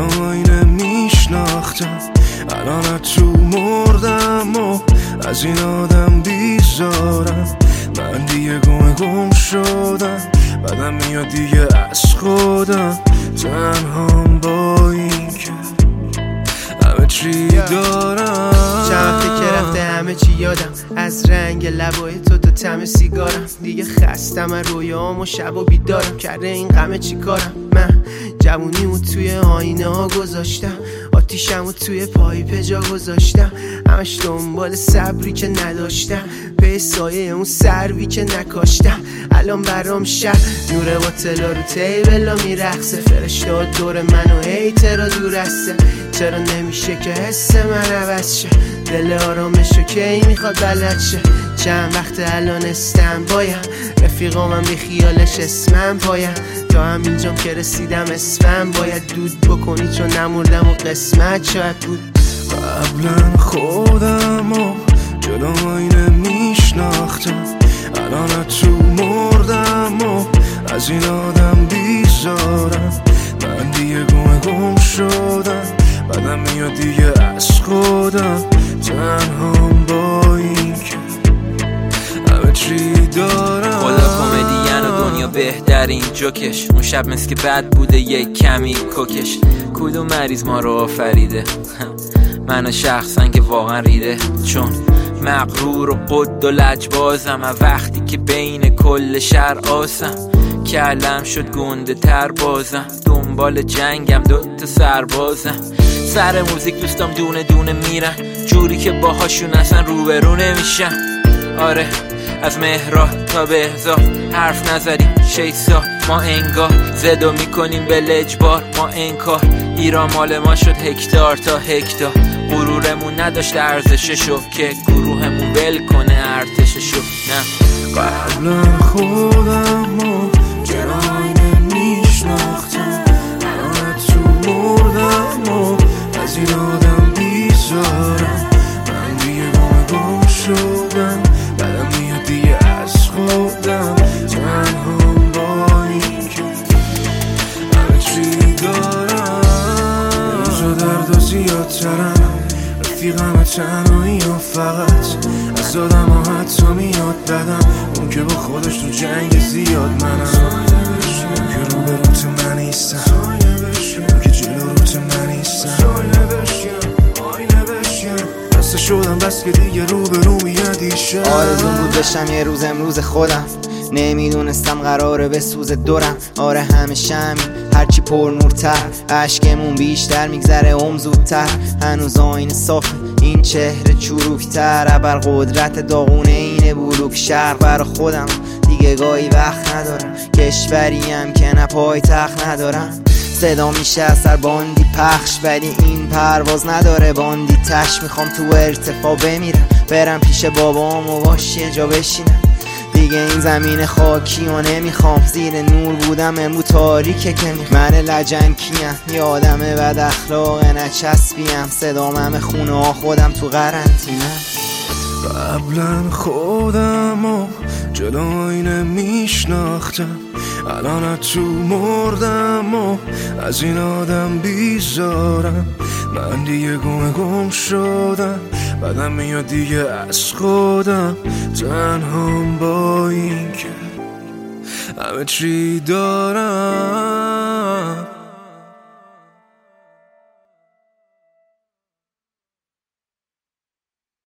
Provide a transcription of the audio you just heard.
آینه میشناختم، الان تو مردم و از این آدم بیزارم. من دیگه گم شدم، بعدم میاد دیگه از خودم. تنهام با این که همه چی دارم. چند وقتی که رفته همه چی یادم، از رنگ لبای تو تا طعم سیگارم. دیگه خستم از رویام و شب و بیدارم. کرده این غمه چی کارم؟ من جوونیمو توی آینه ها گذاشتم، آتیشمو توی پایپ جا گذاشتم. همش دنبال صبری که نداشتم، به سایه اون سروی که نکاشتم. الان برام شب نور باطلا رو تیبلا میرقصه، فرشته‌ها دور منو هیترا دور هسته. چرا نمیشه که حس من عوض شه؟ دل آرامشو کی میخواد بلد شه؟ چند وقت الان استم بایم، رفیقامم بی خیالش اسمم پایم. تا همینجام که رسیدم اسمم باید دود بکنی، چون نمردم و قسمت شاید بود. قبلا خودم و جلو آینه میشناختم، الان تو مردم و از این آدم بیزارم. من دیگه گم شدم، بعدم میاد دیگه از خودم. تنهام با این که همه چی دارم. خدا کمدین و دنیا بهترین جوکش. اون شب مثل که بد بوده یک کمی کوکش. کدوم مریض ما رو آفریده؟ منو شخصا که واقعا ریده، چون مغرور و قد و لجبازم. وقتی که بین کل شهر آسم، کلم شد گنده تر بازم. دنبال جنگم دوتا سربازم. سر موزیک دوستام دونه دونه میرن، جوری که باهاشون اصلا روبرو نمیشن. آره از مهراد تا بهزاد حرف نزدیم 6 سال ما انگار. زدو میکنیم به لجبار ما انکار. ایران مال ما شد هکتار تا هکتار. غرورمون نداشت ارزششو که گروهمون ول کنه ارتششو. نه قبلا خودم و جراینه میشناختم، الان تو مردم و از این آدم بیزارم. من دیگه گم شدم، بعدم میاد دیگه از خودم. تنهام با این که همه چی دارم. روزا درد و زیادترم، رفیقم تنهایی و فقط از آدم ها حتی میاد بدم. اون که با خودش تو جنگ زیاد منم، اون که رو به روت من نیستم، اون که جلو روت من نیستم. بسته شدم بس که دیگه رو به رو میادیشه. آرزون بود بشم یه روز امروز خودم، نمیدونستم قراره به سوز دورم. آره همیشه همین، هرچی پر نورتر عشقمون بیشتر میگذره زودتر. هنوز آینه صافه این چهره چروکتر، ابر قدرت داغونه اینه بلوک شرق. برا خودم دیگه گاهی وقت ندارم، کشوریم که نه پای تخت ندارم. صدا میشه اثر باندی پخش، ولی این پرواز نداره باندی تش. میخوام تو ارتفاع بمیرم، برم پیش بابام و باش یه جا بشینم. دیگه این زمین خاکی و نمیخوام، زیر نور بودم امرو تاریکه که من لجنکیم. یه آدم بد اخلاق نچسبیم، صدام همه خونه ها خودم تو قرنطینه. قبلا خودم و جلو آینه میشناختم، الان تو مردم و از این آدم بیزارم. من دیگه گم شدم، بعدم میاد دیگه از خودم. تنهام با این که همه چی دارم.